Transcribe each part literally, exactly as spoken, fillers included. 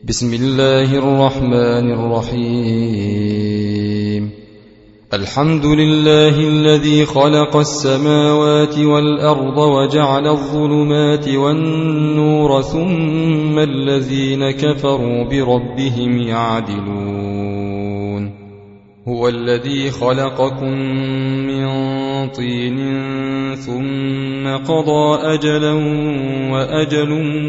بسم الله الرحمن الرحيم. الحمد لله الذي خلق السماوات والأرض وجعل الظلمات والنور ثم الذين كفروا بربهم يعدلون. هو الذي خلقكم من طين ثم قضى أجلا وأجل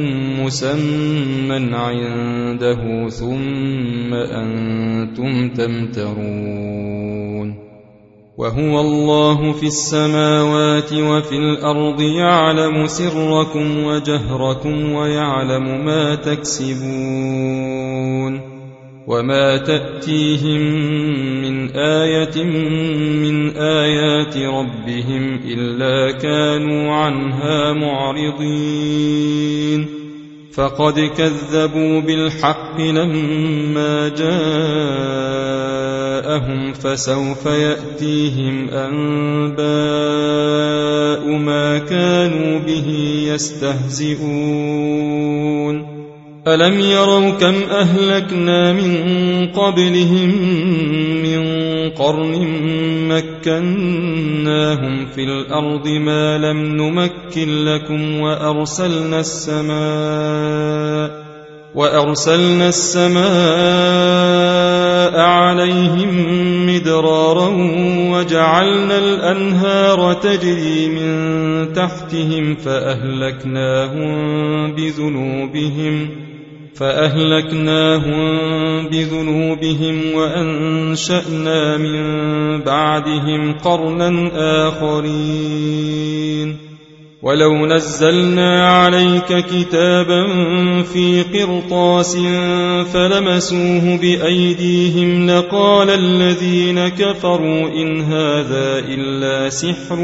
مسمى عنده ثم أنتم تمترون. وهو الله في السماوات وفي الأرض يعلم سركم وجهركم ويعلم ما تكسبون. وما تأتيهم من آية من آيات ربهم إلا كانوا عنها معرضين. فقد كذبوا بالحق لما جاءهم فسوف يأتيهم أنباء ما كانوا به يستهزئون. ألم يروا كم أهلكنا من قبلهم من قرن مكناهم في الأرض ما لم نمكن لكم وأرسلنا السماء وأرسلنا السماء عليهم مدرارا وجعلنا الأنهار تجري من تحتهم فأهلكناهم بذنوبهم فأهلكناهم بذنوبهم وأنشأنا من بعدهم قرنا آخرين. ولو نزلنا عليك كتابا في قرطاس فلمسوه بأيديهم لقال الذين كفروا إن هذا إلا سحر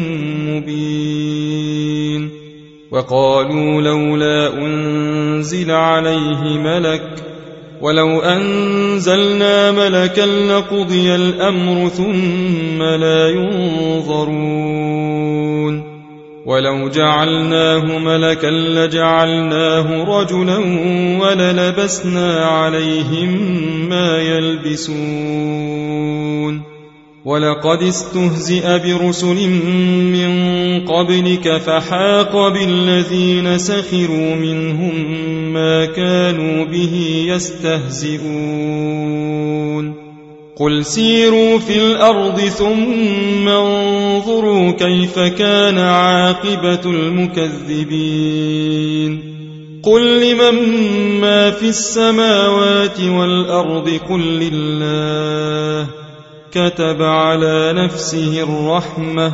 مبين. وقالوا لولا أنزل عليه ملك ولو أنزلنا ملكا لقضي الأمر ثم لا ينظرون. ولو جعلناه ملكا لجعلناه رجلا وللبسنا عليهم ما يلبسون. ولقد استهزئ برسل من قبلك فحاق بالذين سخروا منهم ما كانوا به يستهزئون. قل سيروا في الأرض ثم انظروا كيف كان عاقبة المكذبين. قل لمن ما في السماوات والأرض قل لله كتب على نفسه الرحمة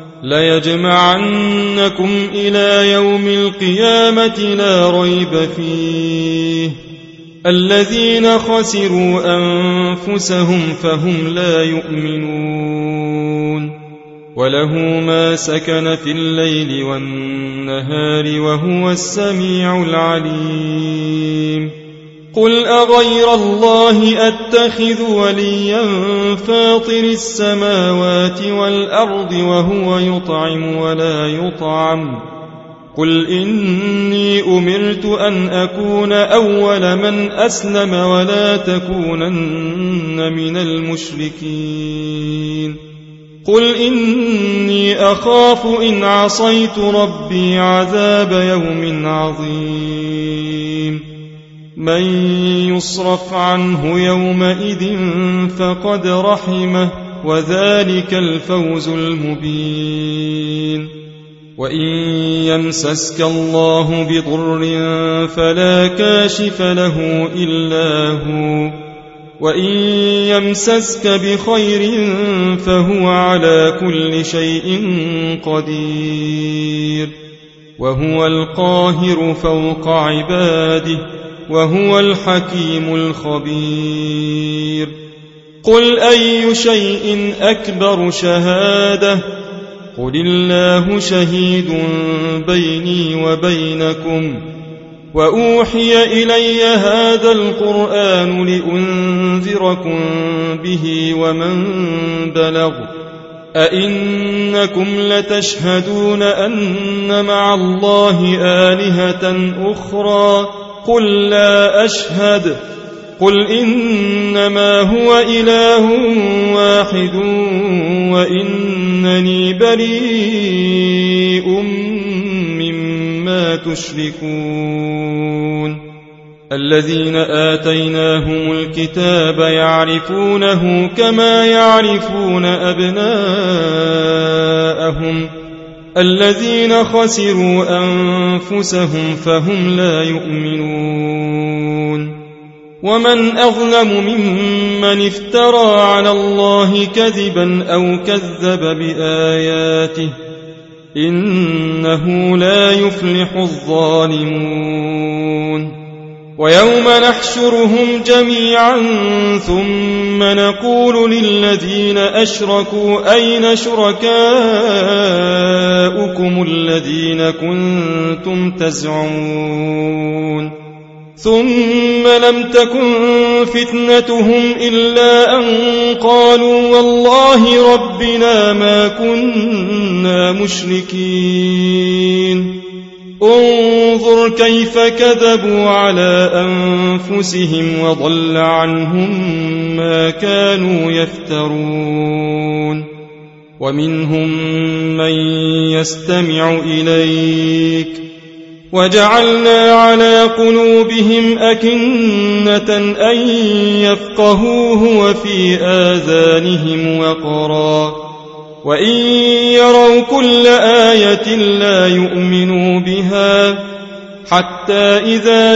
ليجمعنكم إلى يوم القيامة لا ريب فيه. الذين خسروا أنفسهم فهم لا يؤمنون. وله ما سكن في الليل والنهار وهو السميع العليم. قل أغير الله أتخذ وليا فاطر السماوات والأرض وهو يطعم ولا يطعم. قل إني أمرت أن أكون أول من أسلم ولا تكونن من المشركين. قل إني أخاف إن عصيت ربي عذاب يوم عظيم. من يصرف عنه يومئذ فقد رحمه وذلك الفوز المبين. وإن يمسسك الله بضر فلا كاشف له إلا هو وإن يمسسك بخير فهو على كل شيء قدير. وهو القاهر فوق عباده وهو الحكيم الخبير. قل أي شيء أكبر شهادة قل الله شهيد بيني وبينكم. وأوحي إلي هذا القرآن لأنذركم به ومن بلغ. أئنكم لتشهدون أن مع الله آلهة أخرى قل لا أشهد قل إنما هو إله واحد وإنني بريء مما تشركون الذين آتيناهم الكتاب يعرفونه كما يعرفون أبناءهم الذين خسروا أنفسهم فهم لا يؤمنون ومن أظلم ممن افترى على الله كذبا أو كذب بآياته إنه لا يفلح الظالمون ويوم نحشرهم جميعا ثم نقول للذين أشركوا أين شركاؤكم الذين كنتم تزعمون ثم لم تكن فتنتهم إلا أن قالوا والله ربنا ما كنا مشركين انظر كيف كذبوا على أنفسهم وضل عنهم ما كانوا يفترون ومنهم من يستمع إليك وجعلنا على قلوبهم أكنة أن يفقهوه وفي آذانهم وقرا وإن يروا كل آية لا يؤمنوا بها حتى إذا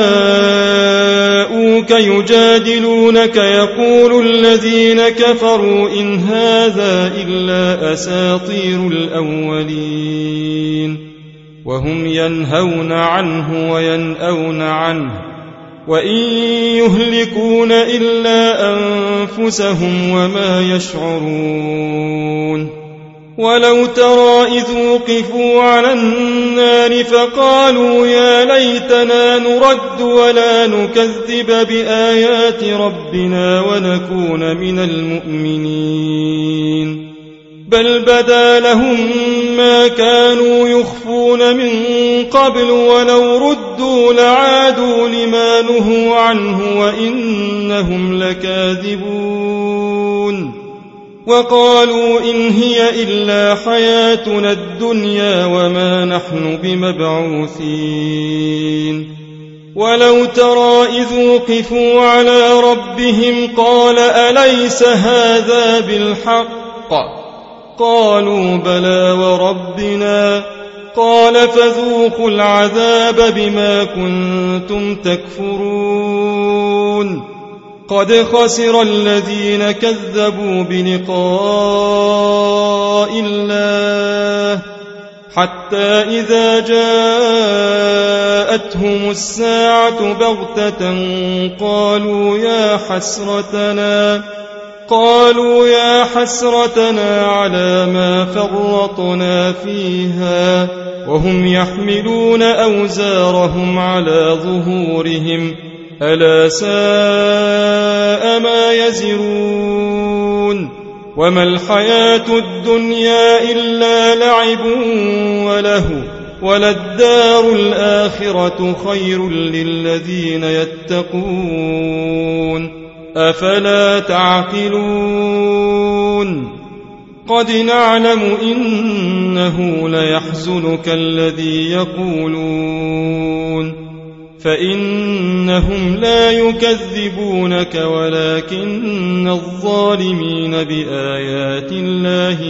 جاءوك يجادلونك يقول الذين كفروا إن هذا إلا أساطير الأولين وهم ينهون عنه وينأون عنه وإن يهلكون إلا أنفسهم وما يشعرون ولو ترى إذ وقفوا على النار فقالوا يا ليتنا نرد ولا نكذب بآيات ربنا ونكون من المؤمنين بل بدا لهم ما كانوا يخفون من قبل ولو ردوا لعادوا لما نهوا عنه وإنهم لكاذبون وقالوا إن هي إلا حياتنا الدنيا وما نحن بمبعوثين ولو ترى إذ وقفوا على ربهم قال أليس هذا بالحق قالوا بلى وربنا قال فذوقوا العذاب بما كنتم تكفرون قد خسر الذين كذبوا بلقاء الله حتى إذا جاءتهم الساعة بغتة قالوا يا حسرتنا قالوا يا حسرتنا على ما فرطنا فيها وهم يحملون أوزارهم على ظهورهم ألا ساء ما يزرون وما الحياة الدنيا إلا لعب وله وللدار الآخرة خير للذين يتقون أفلا تعقلون قد نعلم إنه ليحزنك الذي يقولون فإنهم لا يكذبونك ولكن الظالمين بآيات الله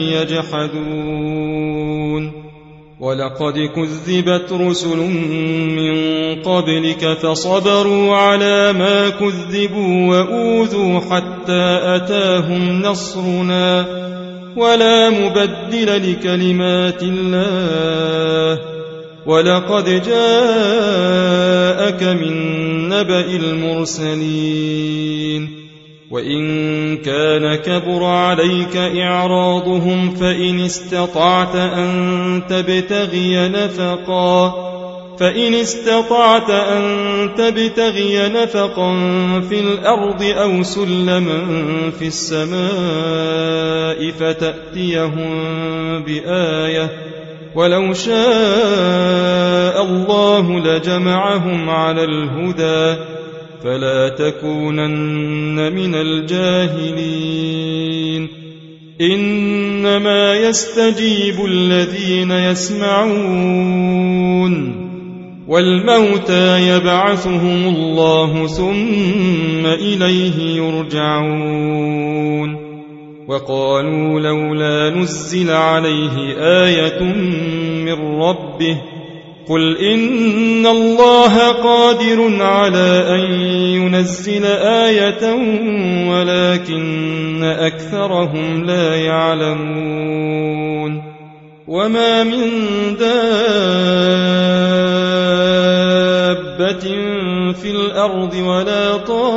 يجحدون ولقد كذبت رسل من قبلك فصبروا على ما كذبوا وأوذوا حتى أتاهم نصرنا ولا مبدل لكلمات الله ولقد جاءك من نبأ المرسلين وإن كان كبر عليك إعراضهم فإن استطعت أن تبتغي نفقا فإن استطعت أن تبتغي نفقا في الأرض أو سلما في السماء فتأتيهم بآية ولو شاء الله لجمعهم على الهدى فلا تكونن من الجاهلين إنما يستجيب الذين يسمعون والموتى يبعثهم الله ثم إليه يرجعون وقالوا لولا نزل عليه آية من ربه قل إن الله قادر على أن ينزل آية ولكن أكثرهم لا يعلمون وما من دابة في الأرض ولا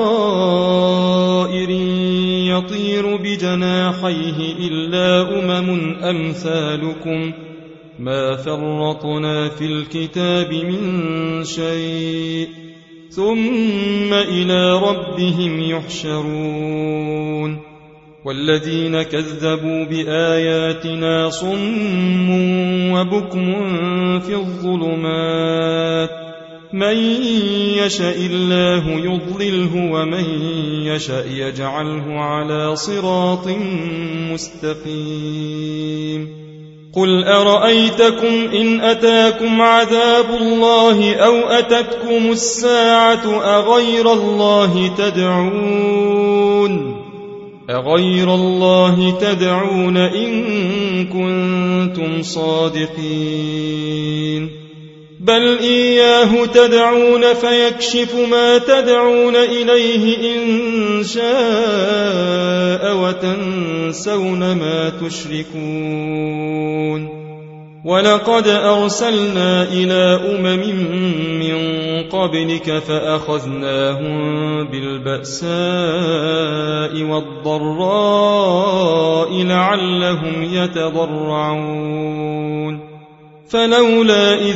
طائر يطير بجناحيه إلا أمم أمثالكم ما فرطنا في الكتاب من شيء ثم إلى ربهم يحشرون والذين كذبوا بآياتنا صم وبكم في الظلمات من يشاء الله يضلله ومن يشاء يجعله على صراط مستقيم قل أرأيتكم إن أتاكم عذاب الله أو أتتكم الساعة أغير الله تدعون أغير الله تدعون إن كنتم صادقين بل إياه تدعون فيكشف ما تدعون إليه إن شاء وتنسون ما تشركون ولقد أرسلنا إلى أمم من قبلك فأخذناهم بالبأساء والضراء لعلهم يتضرعون فلولا إذ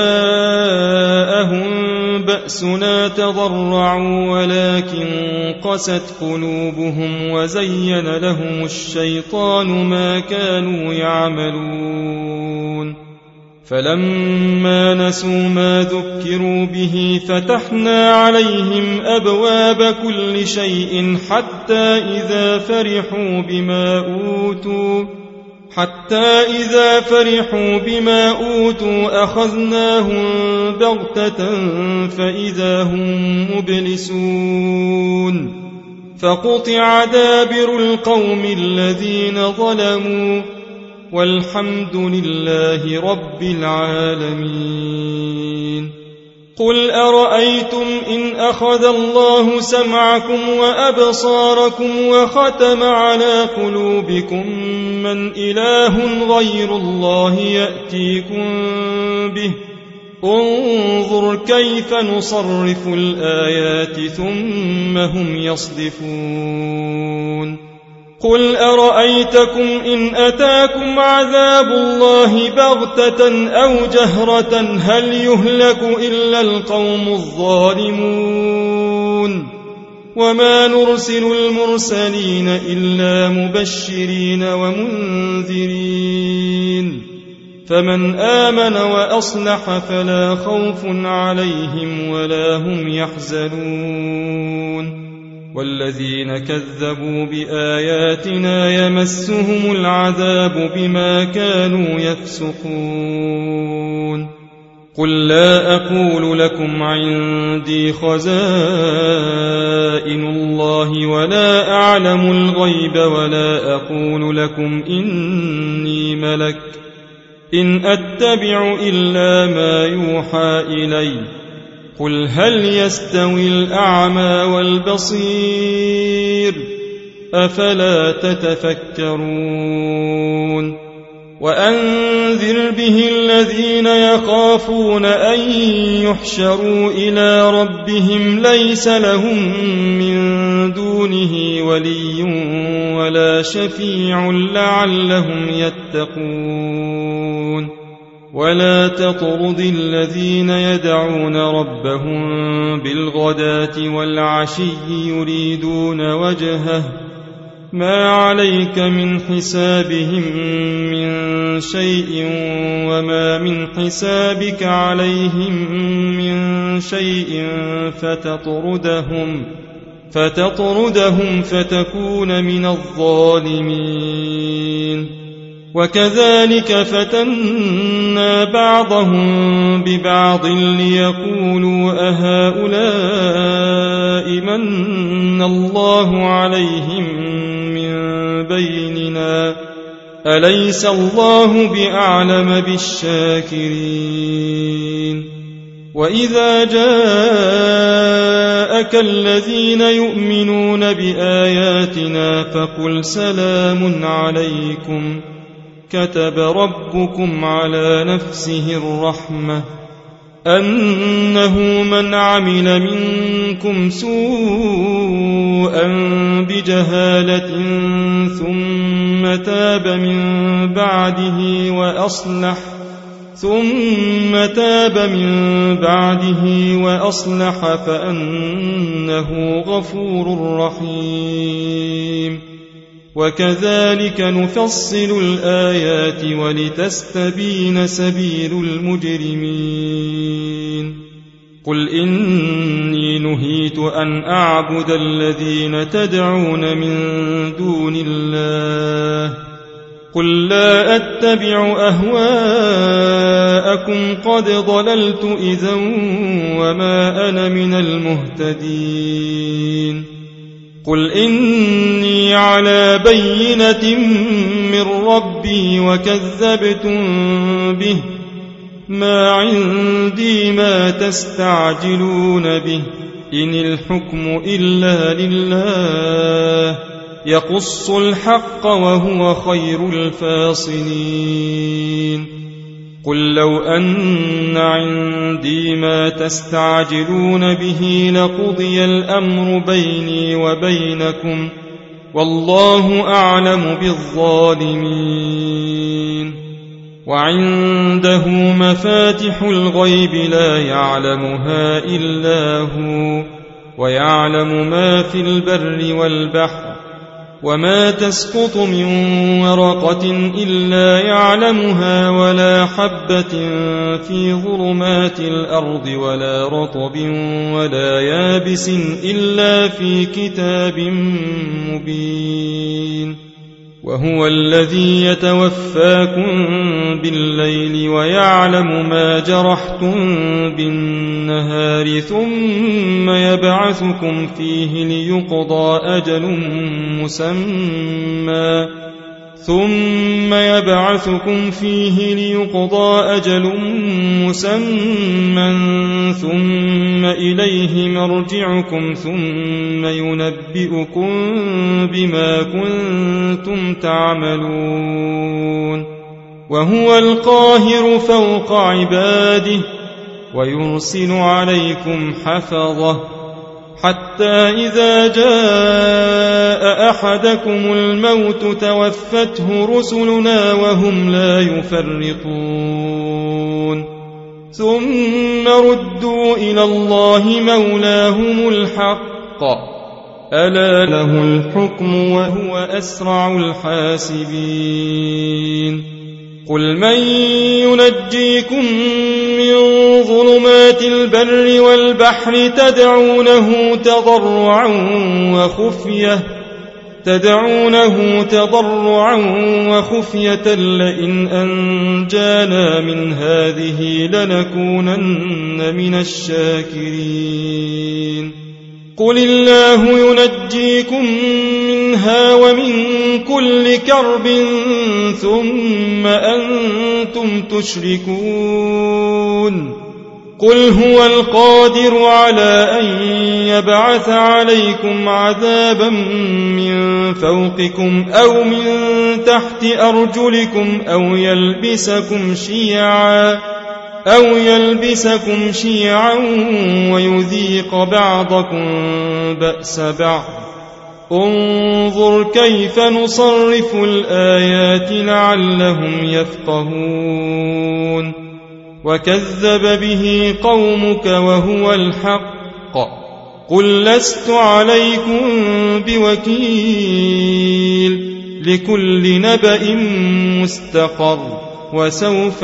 جاءهم بأسنا تضرعوا ولكن قست قلوبهم وزين لهم الشيطان ما كانوا يعملون فلما نسوا ما ذكروا به فتحنا عليهم أبواب كل شيء حتى إذا فرحوا بما أوتوا حتى إذا فرحوا بما أوتوا أخذناهم بغتة فإذا هم مبلسون فقطع دابر القوم الذين ظلموا والحمد لله رب العالمين قل أرأيتم إن أخذ الله سمعكم وأبصاركم وختم على قلوبكم من إله غير الله يأتيكم به انظر كيف نصرف الآيات ثم هم يصدفون قل أرأيتكم إن أتاكم عذاب الله بغتة أو جهرة هل يهلك إلا القوم الظالمون وما نرسل المرسلين إلا مبشرين ومنذرين فمن آمن وأصلح فلا خوف عليهم ولا هم يحزنون والذين كذبوا بآياتنا يمسهم العذاب بما كانوا يفسقون قل لا أقول لكم عندي خزائن الله ولا أعلم الغيب ولا أقول لكم إني ملك إن أتبع إلا ما يوحى إلي قل هل يستوي الأعمى والبصير أفلا تتفكرون وأنذر به الذين يخافون أن يحشروا إلى ربهم ليس لهم من دونه ولي ولا شفيع لعلهم يتقون ولا تطرد الذين يدعون ربهم بالغداة والعشي يريدون وجهه ما عليك من حسابهم من شيء وما من حسابك عليهم من شيء فتطردهم فتطردهم فتكون من الظالمين. وكذلك فتنا بعضهم ببعض ليقولوا أهؤلاء من الله عليهم من بيننا أليس الله بأعلم بالشاكرين. وإذا جاءك الذين يؤمنون بآياتنا فقل سلام عليكم كتب ربكم على نفسه الرحمة أنه من عمل منكم سوءا بجهالة ثم تاب من بعده وأصلح ثم تاب من بعده وأصلح فأنه غفور رحيم. وكذلك نفصل الآيات ولتستبين سبيل المجرمين. قل إني نهيت أن أعبد الذين تدعون من دون الله قل لا أتبع أهواءكم قد ضللت إذا وما أنا من المهتدين. قل إني على بينة من ربي وكذبتم به ما عندي ما تستعجلون به إن الحكم إلا لله يقص الحق وهو خير الفاصلين. قل لو أن عندي ما تستعجلون به لقضي الأمر بيني وبينكم والله أعلم بالظالمين. وعنده مفاتح الغيب لا يعلمها إلا هو ويعلم ما في البر والبحر وما تسقط من ورقة إلا يعلمها ولا حبة في ظلمات الأرض ولا رطب ولا يابس إلا في كتاب مبين. وهو الذي يتوفاكم بالليل ويعلم ما جرحتم بالنهار ثم يبعثكم فيه ليقضى أجل مسمى ثم يبعثكم فيه ليقضى أجل مسمى ثم إليه مرجعكم ثم ينبئكم بما كنتم تعملون. وهو القاهر فوق عباده ويرسل عليكم حفظه حتى إذا جاء أحدكم الموت توفته رسلنا وهم لا يفرطون ثم ردوا إلى الله مولاهم الحق ألا له الحكم وهو أسرع الحاسبين. قل من ينجيكم من ظلمات البر والبحر تدعونه تضرعا وخفية تدعونه تضرعا وخفية لئن أنجانا من هذه لنكونن من الشاكرين. قل الله ينجيكم منها ومن كل كرب ثم أنتم تشركون. قل هو القادر على أن يبعث عليكم عذابا من فوقكم أو من تحت أرجلكم أو يلبسكم شيعا أو يلبسكم شيعا ويذيق بعضكم بأس بعض. انظر كيف نصرف الآيات لعلهم يفقهون. وكذب به قومك وهو الحق قل لست عليكم بوكيل لكل نبأ مستقر وسوف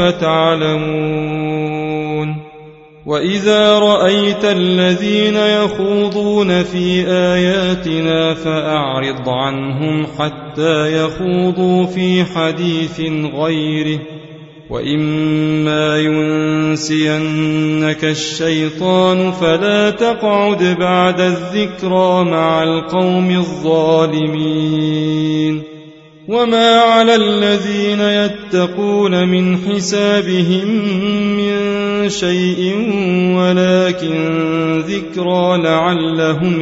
تعلمون وإذا رأيت الذين يخوضون في آياتنا فأعرض عنهم حتى يخوضوا في حديث غيره وإما ينسينك الشيطان فلا تقعد بعد الذكرى مع القوم الظالمين وما على الذين يتقون من حسابهم من شيء ولكن ذكرى لعلهم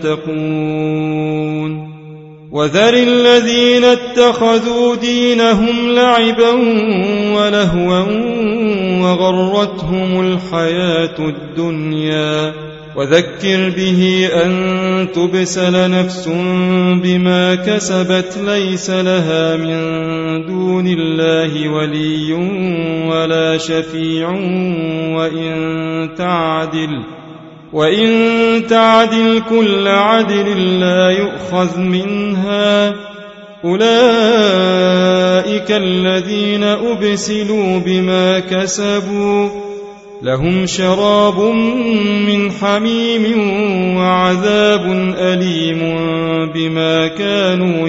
يتقون وذر الذين اتخذوا دينهم لعبا ولهوا وغرتهم الحياة الدنيا وذكر به أن تبسل نفس بما كسبت ليس لها من دون الله ولي ولا شفيع وإن تعدل وإن تعدل كل عدل لا يؤخذ منها أولئك الذين أبسلوا بما كسبوا لهم شراب من حميم وعذاب أليم بما كانوا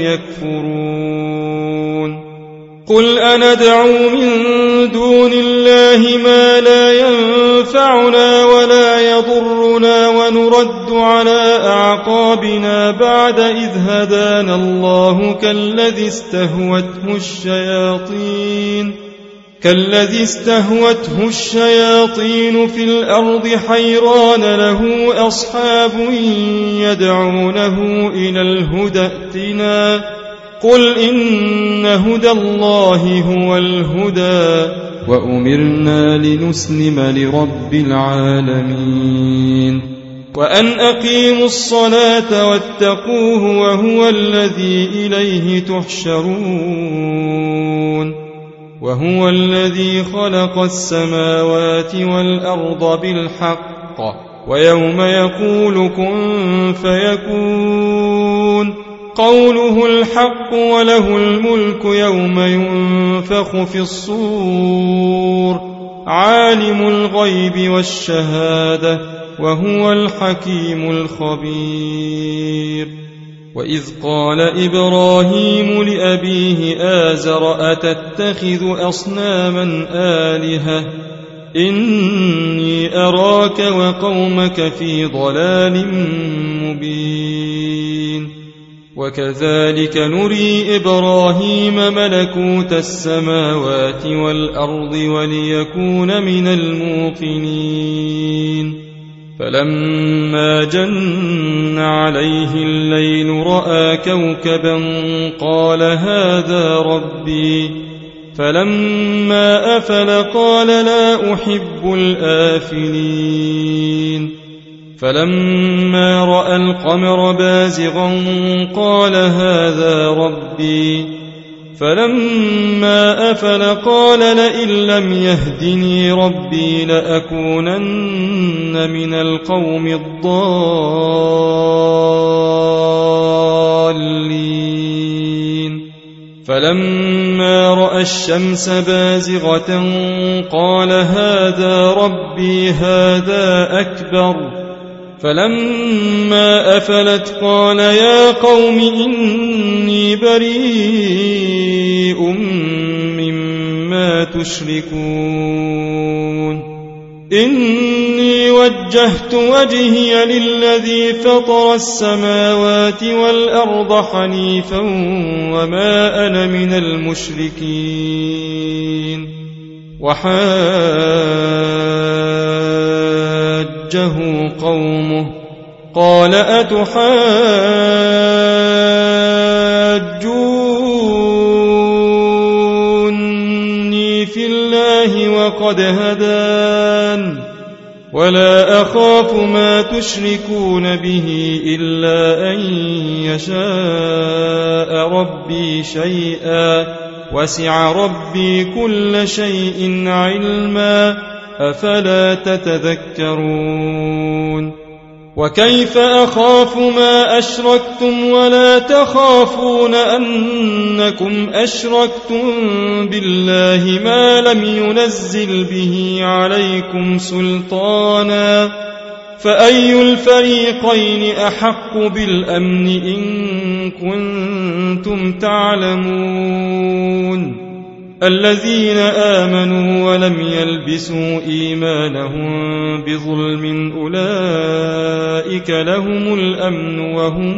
يكفرون قل أندعو من دون الله ما لا ينفعنا ولا يضرنا ونرد على أعقابنا بعد إذ هدانا الله كالذي استهوته الشياطين كالذي استهوته الشياطين في الأرض حيران له أصحاب يدعونه إلى الهدى ائتنا قل إن هدى الله هو الهدى وأمرنا لنسلم لرب العالمين وأن أقيموا الصلاة واتقوه وهو الذي إليه تحشرون وهو الذي خلق السماوات والأرض بالحق ويوم يقول كن فيكون قوله الحق وله الملك يوم ينفخ في الصور عالم الغيب والشهادة وهو الحكيم الخبير وإذ قال إبراهيم لأبيه آزر أتتخذ أصناما آلهة إني أراك وقومك في ضلال مبين وكذلك نري إبراهيم ملكوت السماوات والأرض وليكون من الموقنين فلما جن عليه الليل رأى كوكبا قال هذا ربي فلما أفل قال لا أحب الآفلين فلما رأى القمر بازغا قال هذا ربي فلما أفل قال لئن لم يهدني ربي لأكونن من القوم الضالين فلما رأى الشمس بازغة قال هذا ربي هذا أكبر فلما أفلت قال يا قوم إني بريء مما تشركون إني وجهت وجهي للذي فطر السماوات والأرض حنيفا وما أنا من المشركين وحاجه قومه قال أتحاجوني في الله وقد هدان ولا أخاف ما تشركون به إلا أن يشاء ربي شيئا وسع ربي كل شيء علما أفلا تتذكرون وكيف أخاف ما أشركتم ولا تخافون أنكم أشركتم بالله ما لم ينزل به عليكم سلطانا فأي الفريقين أحق بالأمن إن كنتم تعلمون الذين آمنوا ولم يلبسوا إيمانهم بظلم أولئك لهم الأمن وهم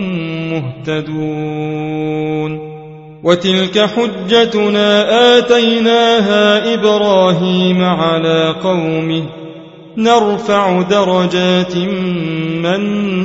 مهتدون وتلك حجتنا آتيناها إبراهيم على قومه نرفع درجات من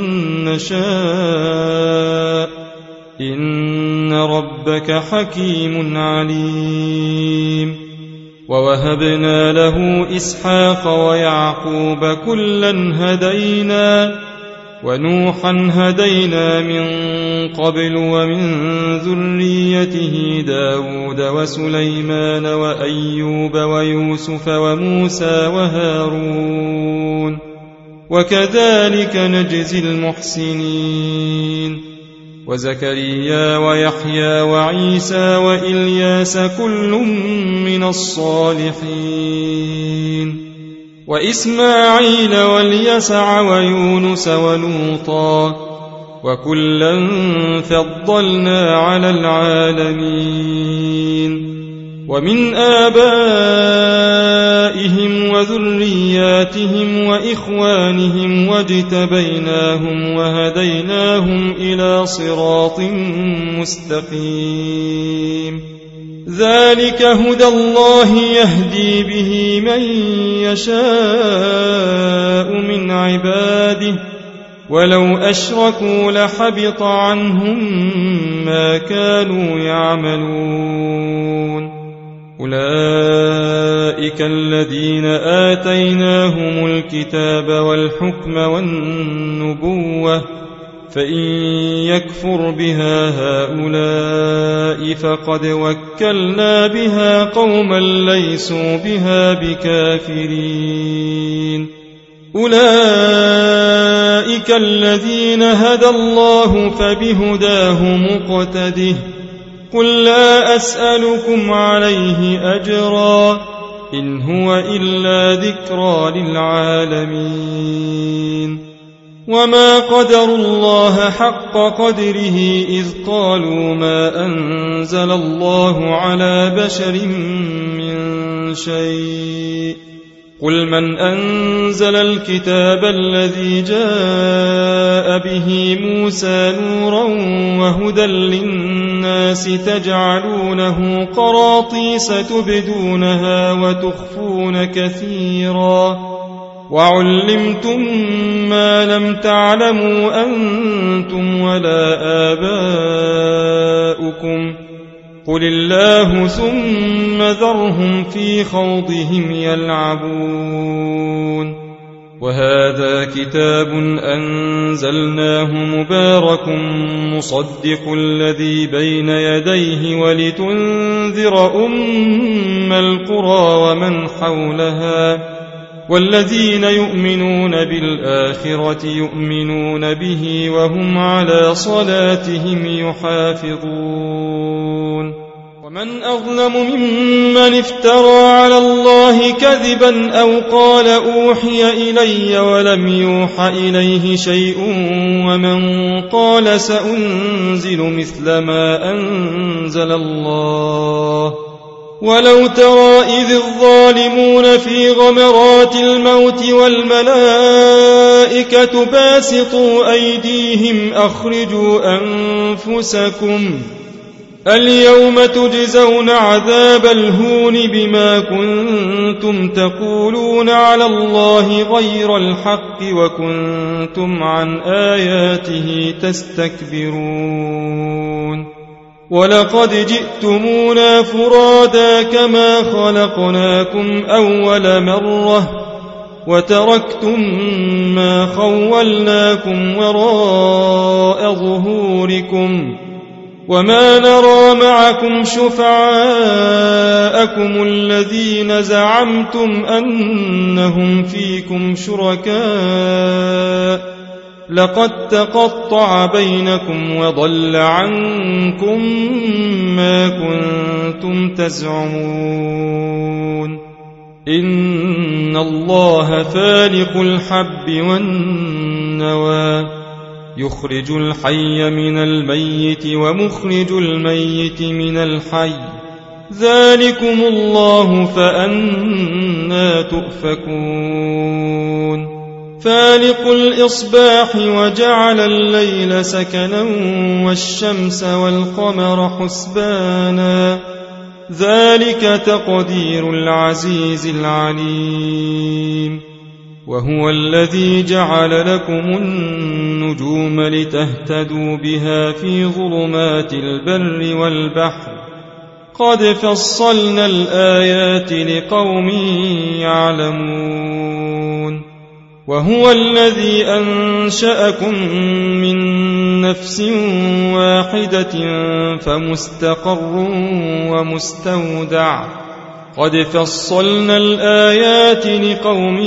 نشاء إن ربك حكيم عليم ووهبنا له إسحاق ويعقوب كلا هدينا ونوحا هدينا من قبل ومن ذريته داود وسليمان وأيوب ويوسف وموسى وهارون وكذلك نجزي المحسنين وزكريا ويحيى وعيسى وإلياس كل من الصالحين وإسماعيل واليسع ويونس ولوطا وكلا فضلنا على العالمين ومن آبائهم وذرياتهم وإخوانهم واجتبيناهم وهديناهم إلى صراط مستقيم ذلك هدى الله يهدي به من يشاء من عباده ولو أشركوا لحبط عنهم ما كانوا يعملون أولئك الذين آتيناهم الكتاب والحكم والنبوة فإن يكفر بها هؤلاء فقد وكلنا بها قوما ليسوا بها بكافرين أولئك الذين هدى الله فبهداه مقتده قل لا أسألكم عليه أجرا إن هو إلا ذكرى للعالمين وما قدروا الله حق قدره إذ قالوا ما أنزل الله على بشر من شيء قل من أنزل الكتاب الذي جاء به موسى نورا وهدى للناس تجعلونه قراطيس تبدونها وتخفون كثيرا وعلمتم ما لم تعلموا أنتم ولا آباؤكم قل الله ثم ذرهم في خوضهم يلعبون وهذا كتاب أنزلناه مبارك مصدق الذي بين يديه ولتنذر أم القرى ومن حولها والذين يؤمنون بالآخرة يؤمنون به وهم على صلاتهم يحافظون ومن أظلم ممن افترى على الله كذبا أو قال أوحي إلي ولم يوح إليه شيء ومن قال سأنزل مثل ما أنزل الله ولو ترى إذ الظالمون في غمرات الموت والملائكة باسطوا أيديهم أخرجوا أنفسكم اليوم تجزون عذاب الهون بما كنتم تقولون على الله غير الحق وكنتم عن آياته تستكبرون ولقد جئتمونا فرادا كما خلقناكم أول مرة وتركتم ما خولناكم وراء ظهوركم وما نرى معكم شفعاءكم الذين زعمتم أنهم فيكم شركاء لقد تقطع بينكم وضل عنكم ما كنتم تزعمون إن الله فالق الحب والنوى يخرج الحي من الميت ومخرج الميت من الحي ذلكم الله فأنى تؤفكون فالق الإصباح وجعل الليل سكنا والشمس والقمر حسبانا ذلك تقدير العزيز العليم وهو الذي جعل لكم النجوم لتهتدوا بها في ظلمات البر والبحر قد فصلنا الآيات لقوم يعلمون وهو الذي أنشأكم من نفس واحدة فمستقر ومستودع قد فصلنا الآيات لقوم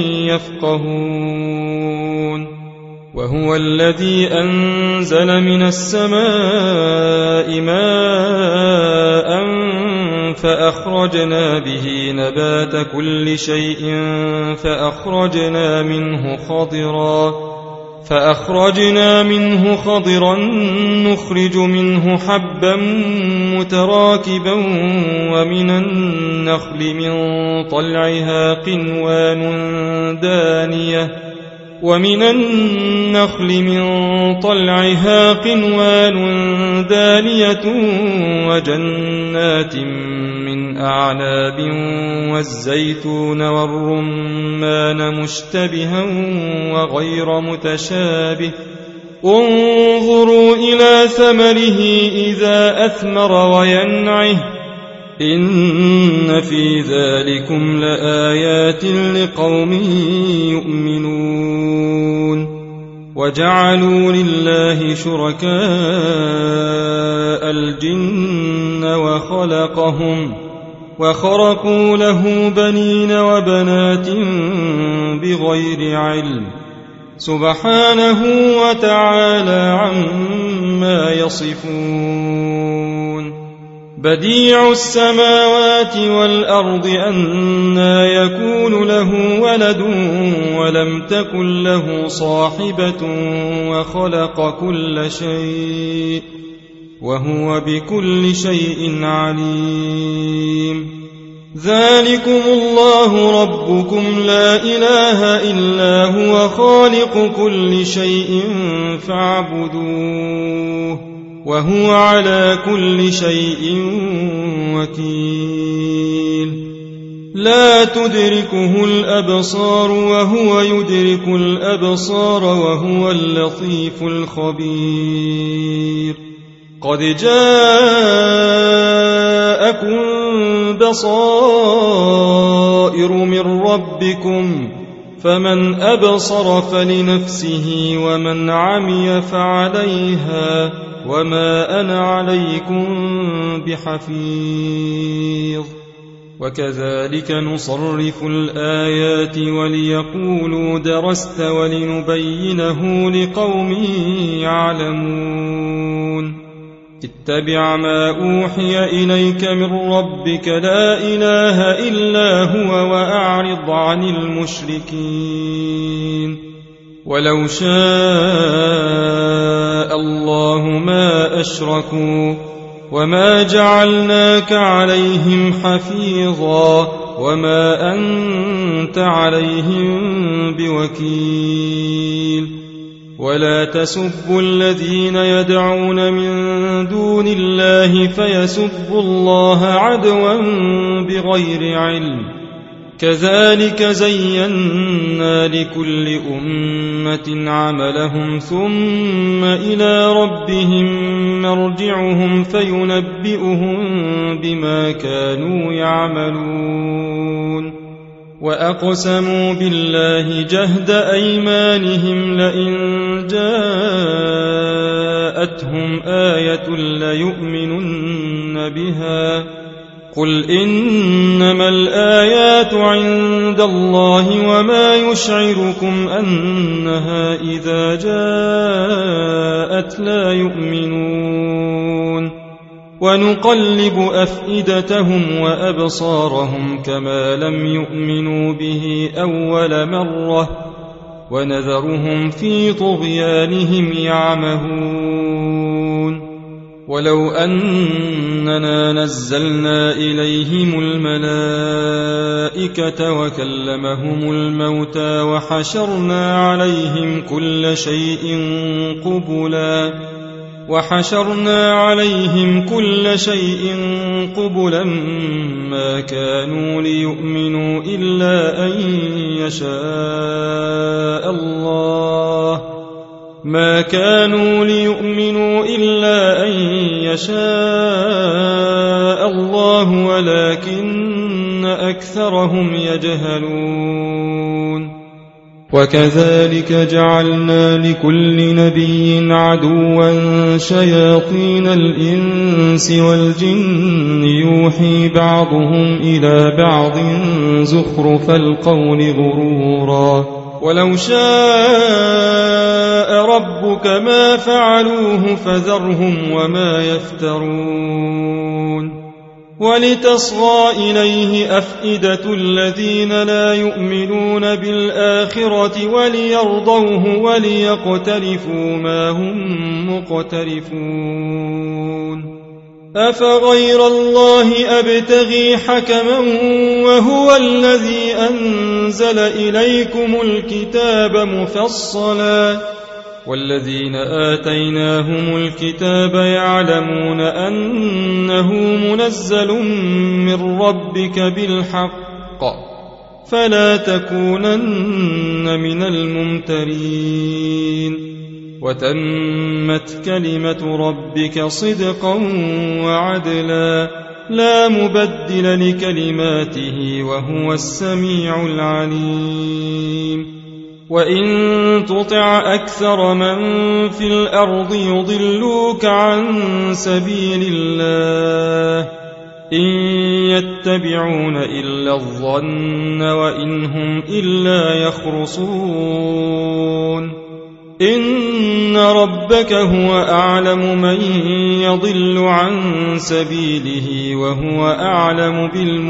يفقهون وهو الذي أنزل من السماء ماء فأخرجنا به نبات كل شيء فأخرجنا منه خضرا فأخرجنا منه خضرا نخرج منه حبا متراكبا ومن النخل من طلعها قنوان دانية ومن النخل من طلعها قنوان دانية وجنات من أعناب والزيتون والرمان مشتبها وغير متشابه انظروا إلى ثمره إذا أثمر وينعه إن في ذلكم لآيات لقوم يؤمنون وجعلوا لله شركاء الجن وخلقهم وخرقوا له بنين وبنات بغير علم سبحانه وتعالى عما يصفون بديع السماوات والأرض أنى يكون له ولد ولم تكن له صاحبة وخلق كل شيء وهو بكل شيء عليم ذلكم الله ربكم لا إله إلا هو خالق كل شيء فاعبدوه وهو على كل شيء وكيل لا تدركه الأبصار وهو يدرك الأبصار وهو اللطيف الخبير قد جاءكم بصائر من ربكم فمن أبصر فلنفسه ومن عمي فعليها وما أنا عليكم بحفيظ وكذلك نصرف الآيات وليقولوا درست ولنبينه لقوم يعلمون اتبع ما أوحي إليك من ربك لا إله إلا هو وأعرض عن المشركين ولو شاء الله ما أشركوا وما جعلناك عليهم حفيظا وما أنت عليهم بوكيل ولا تسبوا الذين يدعون من دون الله فيسبوا الله عدوا بغير علم كذلك زينا لكل أمة عملهم ثم إلى ربهم مرجعهم فينبئهم بما كانوا يعملون وأقسموا بالله جهد أيمانهم لئن جاءتهم آية ليؤمنن بها قل إنما الآيات عند الله وما يشعركم أنها إذا إذا جاءت لا يؤمنون ونقلب أفئدتهم وأبصارهم كما لم يؤمنوا به أول مرة ونذرهم في طغيانهم يعمهون ولو أننا نزلنا إليهم الملائكة وكلمهم الموتى وحشرنا عليهم كل شيء قبلا وحشرنا عليهم كل شيء قبلا ما كانوا ليؤمنوا إلا أن يشاء الله ما كانوا ليؤمنوا إلا أن يشاء الله ولكن أكثرهم يجهلون وكذلك جعلنا لكل نبي عدوا شياطين الإنس والجن يوحي بعضهم إلى بعض زخرف القول غرورا ولو شاء ربك ما فعلوه فذرهم وما يفترون ولتصغى إليه أفئدة الذين لا يؤمنون بالآخرة وليرضوه وليقترفوا ما هم مقترفون أفغير الله أبتغي حكما وهو الذي أنزل إليكم الكتاب مفصلا والذين آتيناهم الكتاب يعلمون أنه منزل من ربك بالحق فلا تكونن من الممترين وتمت كلمة ربك صدقا وعدلا لا مبدل لكلماته وهو السميع العليم وإن تطع أكثر من في الأرض يضلوك عن سبيل الله إن يتبعون إلا الظن وإن هم إلا يخرصون إن ربك هو أعلم من يضل عن سبيله وهو أعلم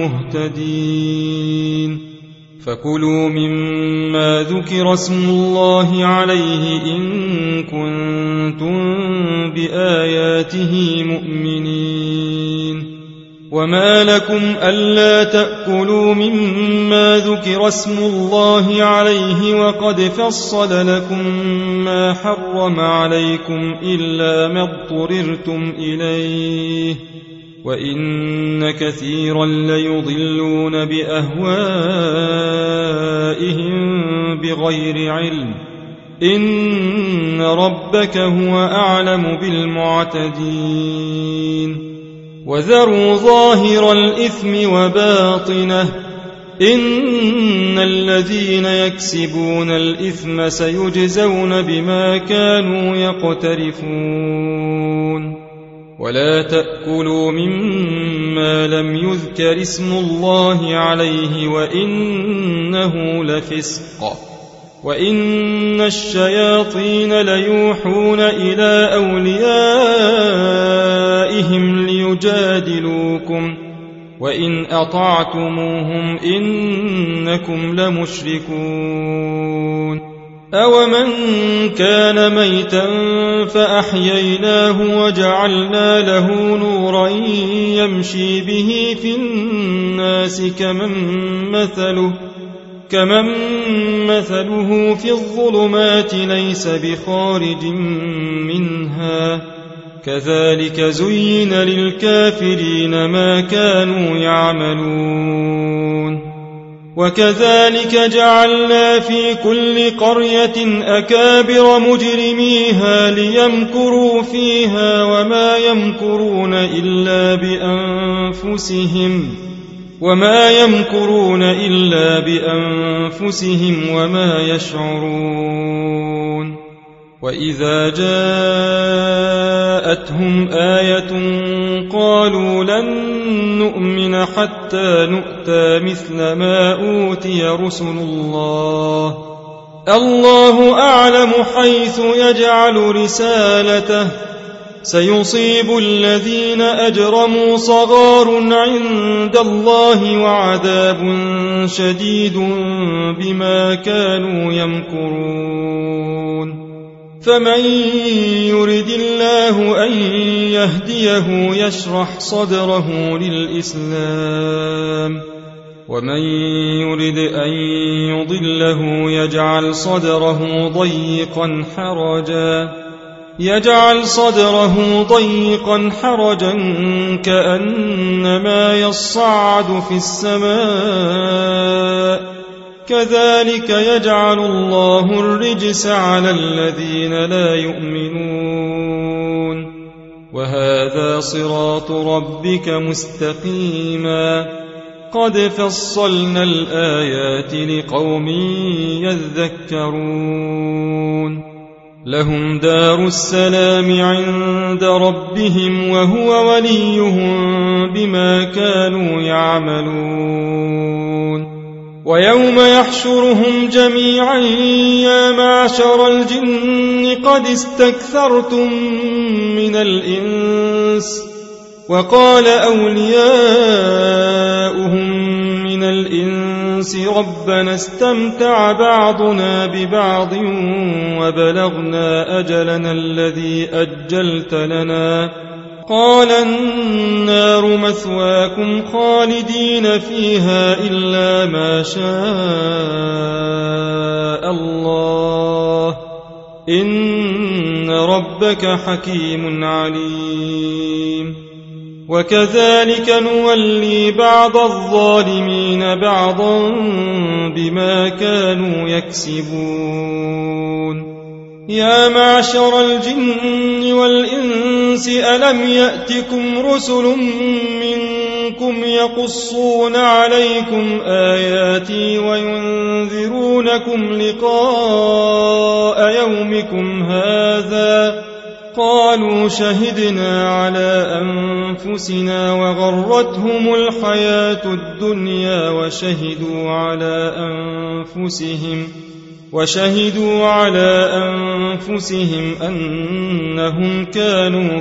بالمهتدين فكلوا مما ذكر اسم الله عليه إن كنتم بآياته مؤمنين وما لكم ألا تأكلوا مما ذكر اسم الله عليه وقد فصل لكم ما حرم عليكم إلا ما اضطررتم إليه وإن كثيرا ليضلون بأهوائهم بغير علم إن ربك هو أعلم بالمعتدين وذروا ظاهر الإثم وباطنه إن الذين يكسبون الإثم سيجزون بما كانوا يقترفون ولا تأكلوا مما لم يذكر اسم الله عليه وإنه لفسق وإن الشياطين ليوحون إلى أوليائهم ليجادلوكم وإن أطعتموهم إنكم لمشركون أومن كان ميتا فأحييناه وجعلنا له نورا يمشي به في الناس كمن مثله كمن مثله في الظلمات ليس بخارج منها كذلك زين للكافرين ما كانوا يعملون وكذلك جعلنا في كل قرية أكابر مجرميها ليمكروا فيها وما يمكرون إلا بأنفسهم وما يمكرون إلا بأنفسهم وما يشعرون وإذا جاءتهم آية قالوا لن نؤمن حتى نؤتى مثل ما أوتي رسل الله الله أعلم حيث يجعل رسالته سيصيب الذين أجرموا صغار عند الله وعذاب شديد بما كانوا يمكرون فمن يرد الله أن يهديه يشرح صدره للإسلام ومن يرد أن يضله يجعل صدره ضيقا حرجا يجعل صدره ضيقا حرجا كأنما يصعد في السماء كذلك يجعل الله الرجس على الذين لا يؤمنون وهذا صراط ربك مستقيما قد فصلنا الآيات لقوم يذكرون لهم دار السلام عند ربهم وهو وليهم بما كانوا يعملون ويوم يحشرهم جميعا يا معشر الجن قد استكثرتم من الإنس وقال أولياؤهم من الإنس ربنا استمتع بعضنا ببعض وبلغنا أجلنا الذي أجلت لنا قال النار مثواكم خالدين فيها إلا ما شاء الله إن ربك حكيم عليم وكذلك نولي بعض الظالمين بعضا بما كانوا يكسبون يا معشر الجن والإنس ألم يأتكم رسل منكم يقصون عليكم آياتي وينذرونكم لقاء يومكم هذا قالوا شهدنا على أنفسنا وغرتهم الحياة الدنيا وشهدوا على أنفسهم وشهدوا على أنفسهم أنهم كانوا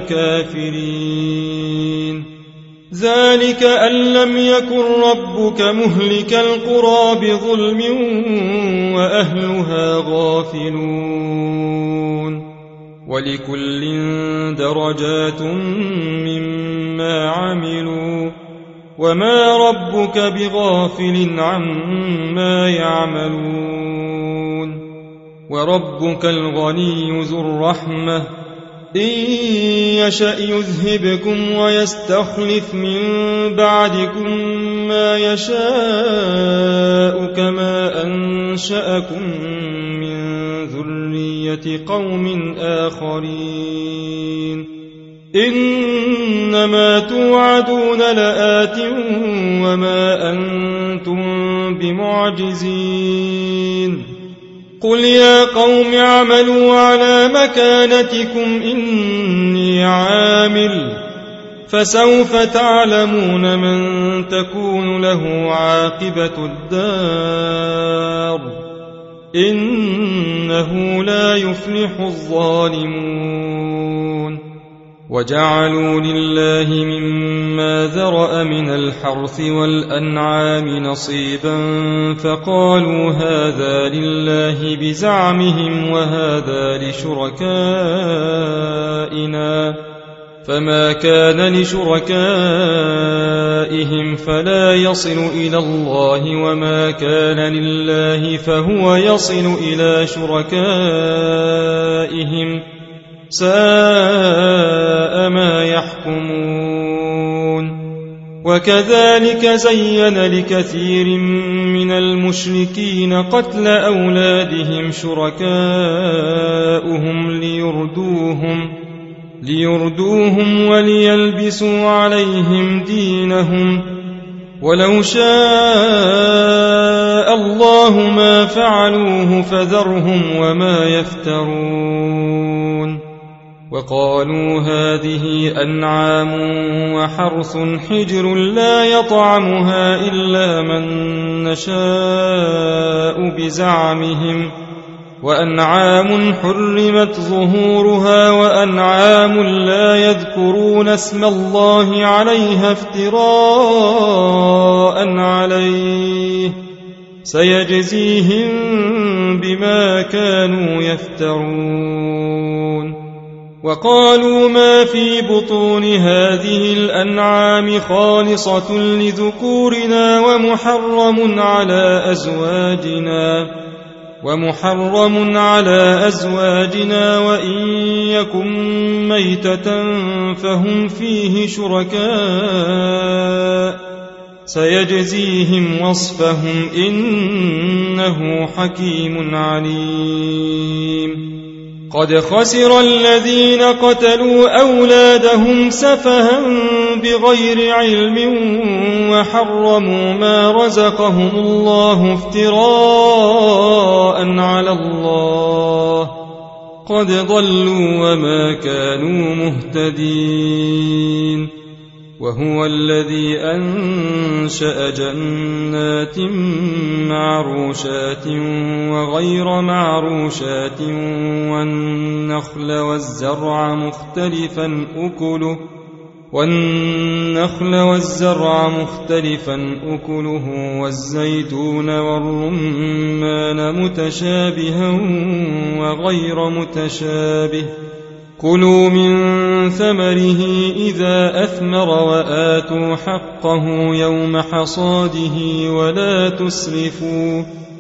كافرين ذلك أن لم يكن ربك مهلك القرى بظلم وأهلها غافلون ولكل درجات مما عملوا وما ربك بغافل عما يعملون وربك الغني ذو الرحمة إن يشأ يذهبكم ويستخلف من بعدكم ما يشاء كما أنشأكم من ذرية قوم آخرين إنما توعدون لآت وما أنتم بمعجزين قل يا قوم اعملوا على مكانتكم إني عامل فسوف تعلمون من تكون له عاقبة الدار إنه لا يفلح الظالمون وجعلوا لله مما ذرأ من الحرث والأنعام نصيبا فقالوا هذا لله بزعمهم وهذا لشركائنا فما كان لشركائهم فلا يصل إلى الله وما كان لله فهو يصل إلى شركائهم ساء ما يحكمون وكذلك زين لكثير من المشركين قتل أولادهم شركاؤهم ليردوهم ليردوهم وليلبسوا عليهم دينهم ولو شاء الله ما فعلوه فذرهم وما يفترون وقالوا هذه أنعام وحرث حجر لا يطعمها إلا من نشاء بزعمهم وأنعام حرمت ظهورها وأنعام لا يذكرون اسم الله عليها افتراء عليه سيجزيهم بما كانوا يفترون. وقالوا ما في بطون هذه الأنعام خالصة لذكورنا ومحرم على أزواجنا ومحرم على أزواجنا وإن يكن ميتة فهم فيه شركاء سيجزيهم وصفهم إنه حكيم عليم. قد خسر الذين قتلوا أولادهم سفها بغير علم وحرموا ما رزقهم الله افتراء على الله قد ضلوا وما كانوا مهتدين. وهو الذي أنشأ جنات معروشات وغير معروشات والنخل والزرع مختلفا أكله والنخل والزرع مختلفا أكله والزيتون والرمان متشابها وغير متشابه كلوا من ثمره إذا أثمر وآتوا حقه يوم حصاده ولا تسرفوا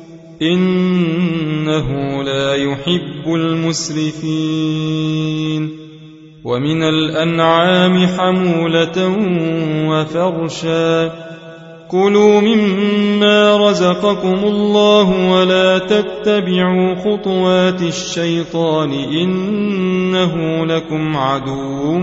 إنه لا يحب المسرفين. ومن الأنعام حمولة وفرشا كلوا مما رزقكم الله ولا تتبعوا خطوات الشيطان إنه لكم عدو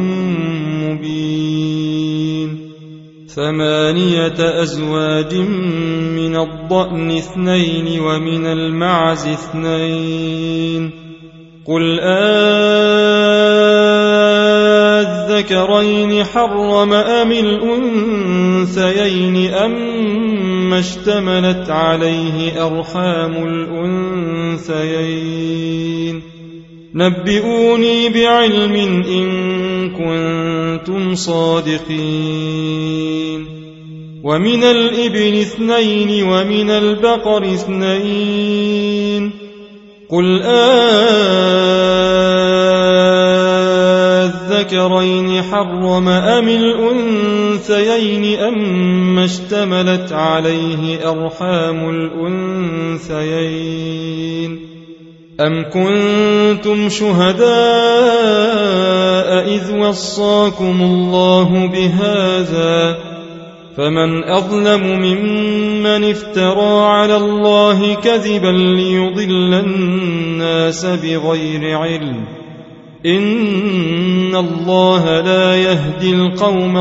مبين. ثمانية أزواج من الضأن اثنين ومن المعز اثنين قل أذكرين حرم أم الأنثيين أم اشتملت عليه أرحام الأنثيين نبئوني بعلم إن كنتم صادقين. ومن الإبل اثنين ومن البقر اثنين قل أذكرين حرم أم الأنثيين أم اشتملت عليه أرحام الأنثيين أم كنتم شهداء إذ وصاكم الله بهذا فمن أظلم ممن افترى على الله كذبا ليضل الناس بغير علم إن الله لا يهدي القوم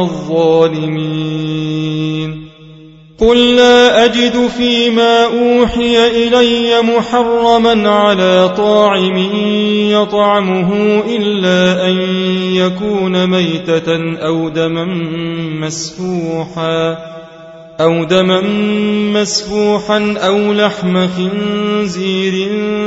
الظالمين. قل لا أجد فيما أوحي إلي محرما على طاعم يطعمه إلا أن يكون ميتة أو دما مسفوحا أو دما مسفوحا أو لحم خنزير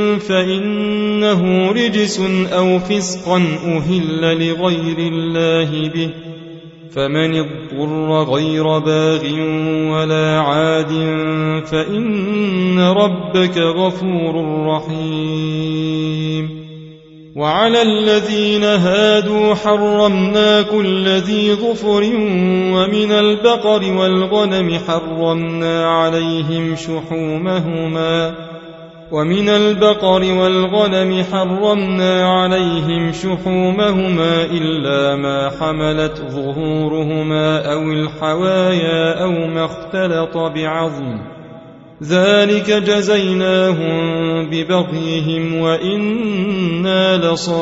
فإنه رجس أو فسقا أهل لغير الله به فمن اضطر غير باغ ولا عاد فإن ربك غفور رحيم. وعلى الذين هادوا حرمنا كل ذي ظفر ومن البقر والغنم حرمنا عليهم شحومهما ومن البقر والغنم حرمنا عليهم شحومهما إلا ما حملت ظهورهما أو الحوايا أو ما اختلط بعظم ذلك جزيناهم ببغيهم وإنا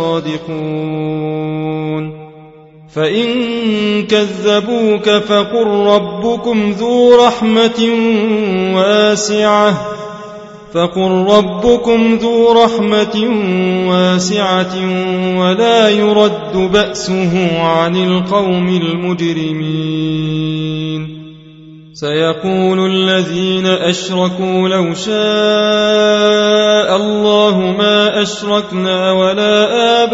لصادقون. فإن كذبوك فقل ربكم ذو رحمة واسعة فقل ربكم ذو رحمة واسعة ولا يرد بأسه عن القوم المجرمين. سيقول الذين أشركوا لو شاء الله ما أشركنا ولا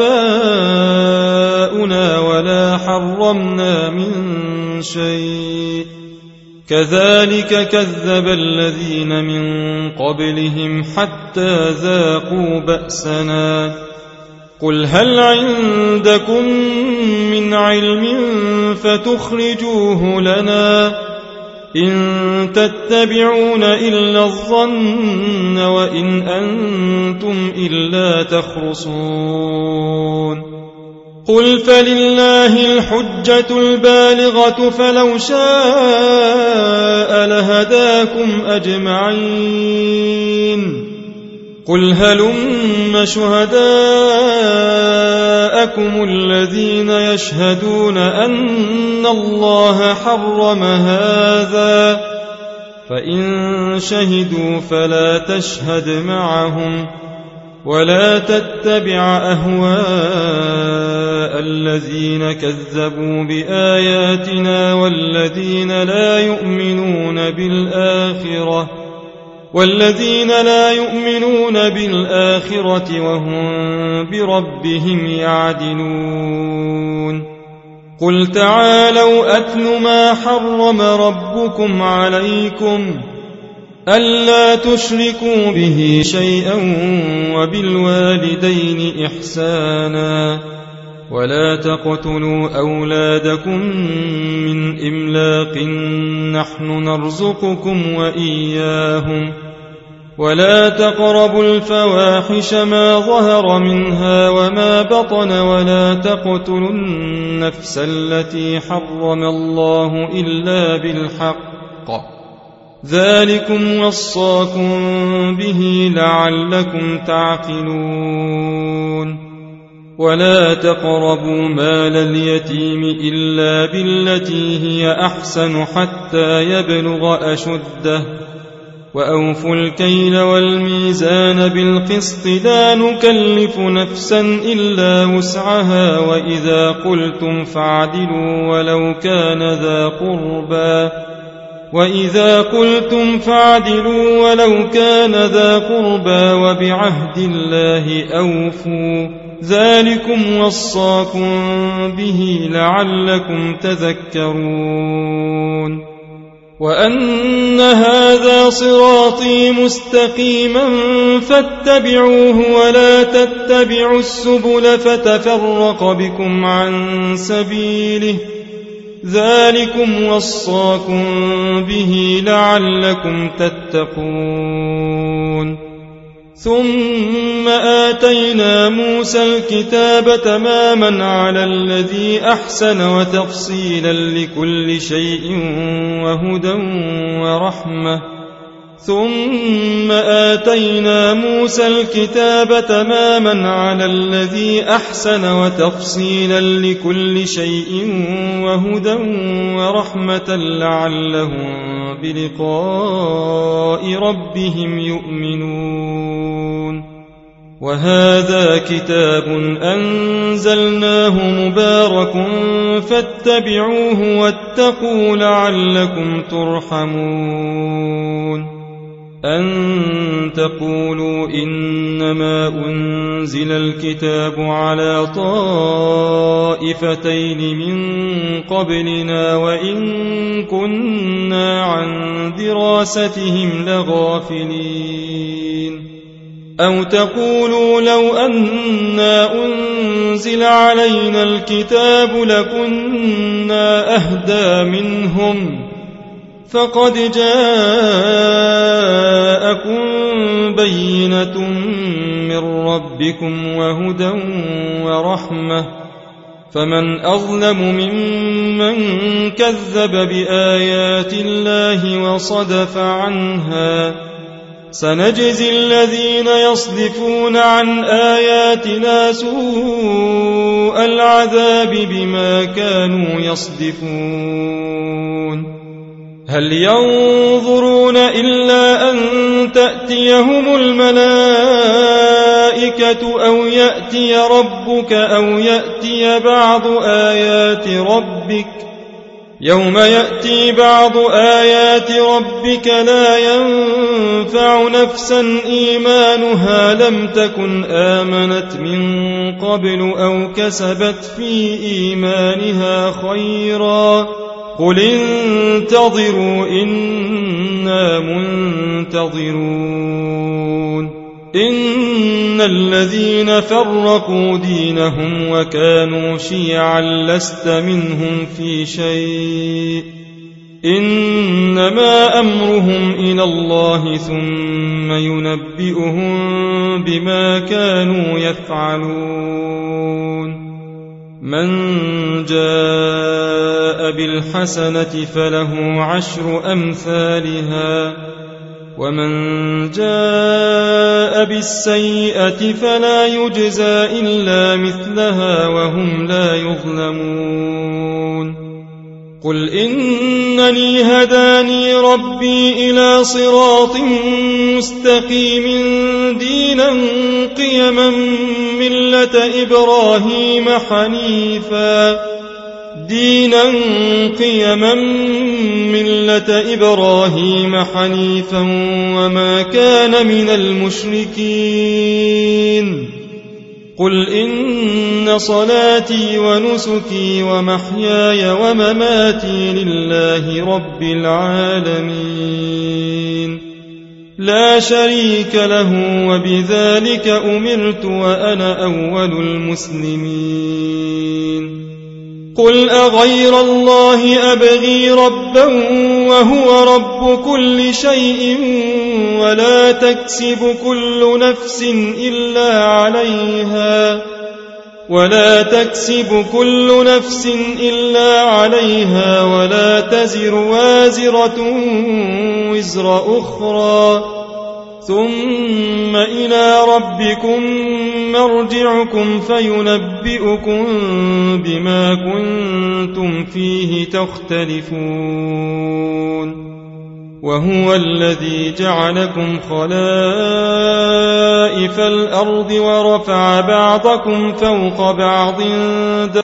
آباؤنا ولا حرمنا من شيء كذلك كذب الذين من قبلهم حتى ذاقوا بأسنا قل هل عندكم من علم فتخرجوه لنا إن تتبعون إلا الظن وإن أنتم إلا تخرصون قل فلله الحجة البالغة فلو شاء لهداكم أجمعين قل هلم شهداءكم الذين يشهدون أن الله حرم هذا فإن شهدوا فلا تشهد معهم ولا تتبع أهواء الذين كذبوا بآياتنا والذين لا يؤمنون بالآخرة والذين لا يؤمنون بالآخرة وهم بربهم يعدلون قل تعالوا أتل ما حرم ربكم عليكم ألا تشركوا به شيئا وبالوالدين إحسانا ولا تقتلوا أولادكم من إملاق نحن نرزقكم وإياهم ولا تقربوا الفواحش ما ظهر منها وما بطن ولا تقتلوا النفس التي حرم الله إلا بالحق ذلكم وصاكم به لعلكم تعقلون ولا تقربوا مال اليتيم إلا بالتي هي أحسن حتى يبلغ أشده وأوفوا الكيل والميزان بالقسط لا نكلف نفسا إلا وسعها وإذا قلتم فاعدلوا ولو كان ذا قربى وإذا قلتم فاعدلوا ولو كان ذا قربى وبعهد الله أوفوا ذلكم وصاكم به لعلكم تذكرون وأن هذا صراطي مستقيما فاتبعوه ولا تتبعوا السبل فتفرق بكم عن سبيله ذلكم وصاكم به لعلكم تتقون ثم آتينا موسى الكتاب تماما على الذي أحسن وتفصيلا لكل شيء وهدى ورحمة ثم آتينا موسى الكتاب تماما على الذي أحسن وتفصيلا لكل شيء وهدى ورحمة لعلهم بلقاء ربهم يؤمنون وهذا كتاب أنزلناه مبارك فاتبعوه واتقوا لعلكم ترحمون أن تقولوا إنما أنزل الكتاب على طائفتين من قبلنا وإن كنا عن دراستهم لغافلين أو تقولوا لو أنا أنزل علينا الكتاب لكنا أهدى منهم فقد جاءكم بينة من ربكم وهدى ورحمة فمن أظلم ممن كذب بآيات الله وصدف عنها سنجزي الذين يصدفون عن آياتنا سوء العذاب بما كانوا يصدفون هل ينظرون إلا أن تأتيهم الملائكة أو يأتي ربك أو يأتي بعض آيات ربك يوم يأتي بعض آيات ربك لا ينفع نفسا إيمانها لم تكن آمنت من قبل أو كسبت في إيمانها خيرا قل انتظروا إنا منتظرون إن الذين فرقوا دينهم وكانوا شيعا لست منهم في شيء إنما أمرهم إلى الله ثم ينبئهم بما كانوا يفعلون من جاء بالحسنة فله عشر أمثالها ومن جاء بالسيئة فلا يجزى إلا مثلها وهم لا يظلمون قل إنني هداني ربي إلى صراط مستقيم دينا قيما ملة إبراهيم حنيفا دينا قيما ملة إبراهيم حنيفا وما كان من المشركين قل إن صلاتي ونسكي ومحياي ومماتي لله رب العالمين لا شريك له وبذلك أمرت وأنا أول المسلمين قل أغير الله أبغي ربا وهو رب كل شيء ولا تكسب كل نفس إلا عليها ولا تكسب كل نفس إلا عليها ولا تزر وازرة وزر أخرى ثم إلى ربكم مرجعكم فينبئكم بما كنتم فيه تختلفون وهو الذي جعلكم خلائف الأرض ورفع بعضكم فوق بعض